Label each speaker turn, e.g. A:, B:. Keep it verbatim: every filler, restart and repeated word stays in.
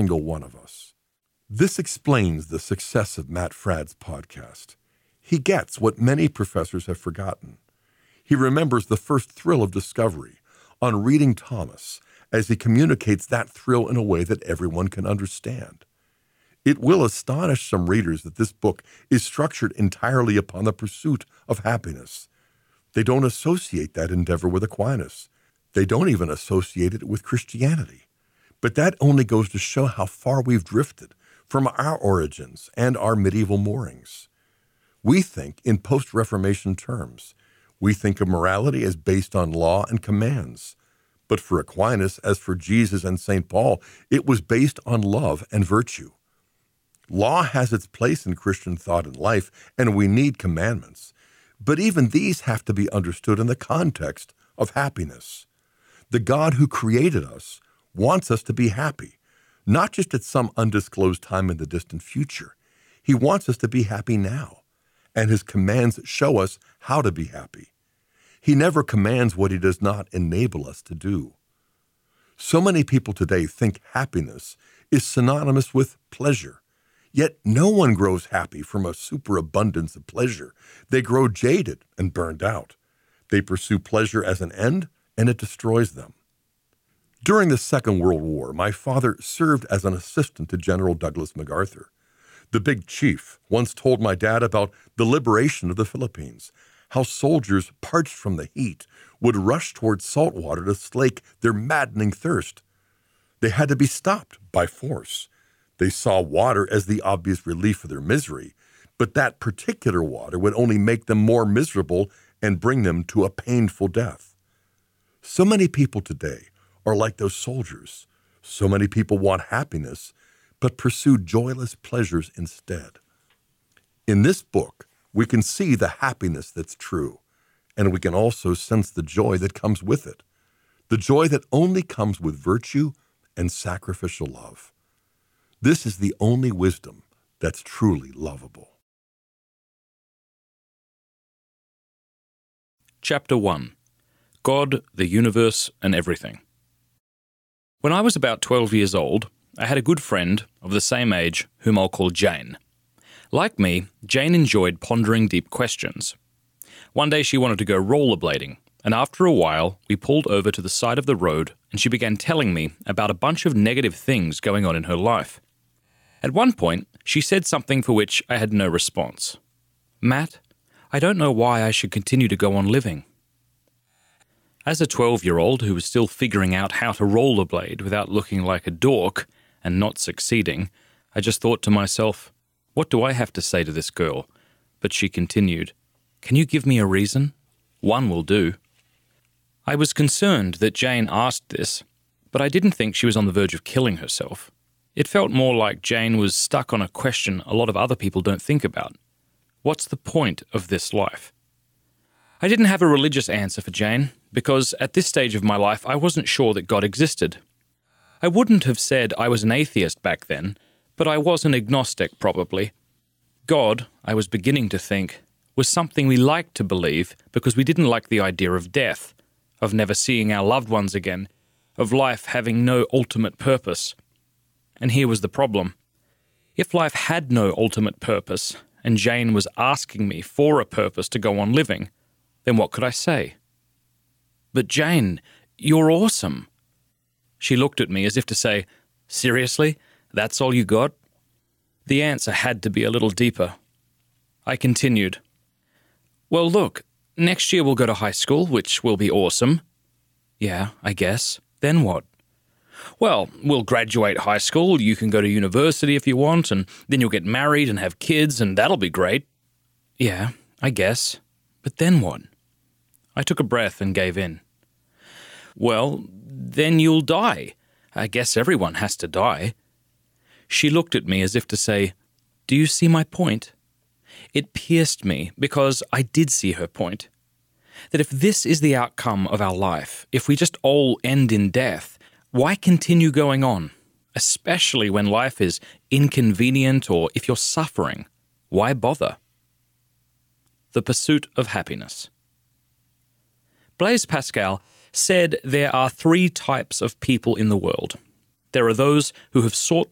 A: single one of us. This explains the success of Matt Fradd's podcast. He gets what many professors have forgotten. He remembers the first thrill of discovery on reading Thomas as he communicates that thrill in a way that everyone can understand. It will astonish some readers that this book is structured entirely upon the pursuit of happiness. They don't associate that endeavor with Aquinas. They don't even associate it with Christianity. But that only goes to show how far we've drifted from our origins and our medieval moorings. We think in post-Reformation terms. We think of morality as based on law and commands. But for Aquinas, as for Jesus and Saint Paul, it was based on love and virtue. Law has its place in Christian thought and life, and we need commandments. But even these have to be understood in the context of happiness. The God who created us wants us to be happy, not just at some undisclosed time in the distant future. He wants us to be happy now, and his commands show us how to be happy. He never commands what he does not enable us to do. So many people today think happiness is synonymous with pleasure. Yet no one grows happy from a superabundance of pleasure. They grow jaded and burned out. They pursue pleasure as an end, and it destroys them. During the Second World War, my father served as an assistant to General Douglas MacArthur. The big chief once told my dad about the liberation of the Philippines, how soldiers, parched from the heat, would rush toward salt water to slake their maddening thirst. They had to be stopped by force. They saw water as the obvious relief for their misery, but that particular water would only make them more miserable and bring them to a painful death. So many people today are like those soldiers. So many people want happiness, but pursue joyless pleasures instead. In this book, we can see the happiness that's true, and we can also sense the joy that comes with it, the joy that only comes with virtue and sacrificial love. This is the only wisdom that's truly lovable.
B: Chapter one. God, the Universe, and Everything. When I was about twelve years old, I had a good friend of the same age whom I'll call Jane. Like me, Jane enjoyed pondering deep questions. One day she wanted to go rollerblading, and after a while we pulled over to the side of the road and she began telling me about a bunch of negative things going on in her life. At one point, she said something for which I had no response. "Matt, I don't know why I should continue to go on living." As a twelve-year-old who was still figuring out how to rollerblade without looking like a dork and not succeeding, I just thought to myself, what do I have to say to this girl? But she continued, "Can you give me a reason? One will do." I was concerned that Jane asked this, but I didn't think she was on the verge of killing herself. It felt more like Jane was stuck on a question a lot of other people don't think about. What's the point of this life? I didn't have a religious answer for Jane, because at this stage of my life I wasn't sure that God existed. I wouldn't have said I was an atheist back then, but I was an agnostic probably. God, I was beginning to think, was something we liked to believe because we didn't like the idea of death, of never seeing our loved ones again, of life having no ultimate purpose. And here was the problem. If life had no ultimate purpose, and Jane was asking me for a purpose to go on living, then what could I say? "But Jane, you're awesome." She looked at me as if to say, "Seriously? That's all you got?" The answer had to be a little deeper. I continued, "Well, look, next year we'll go to high school, which will be awesome." "Yeah, I guess. Then what?" "Well, we'll graduate high school, you can go to university if you want, and then you'll get married and have kids, and that'll be great." "Yeah, I guess. But then what?" I took a breath and gave in. "Well, then you'll die. I guess everyone has to die." She looked at me as if to say, "Do you see my point?" It pierced me because I did see her point. That if this is the outcome of our life, if we just all end in death, why continue going on? Especially when life is inconvenient or if you're suffering. Why bother? The Pursuit of Happiness. Blaise Pascal said there are three types of people in the world. There are those who have sought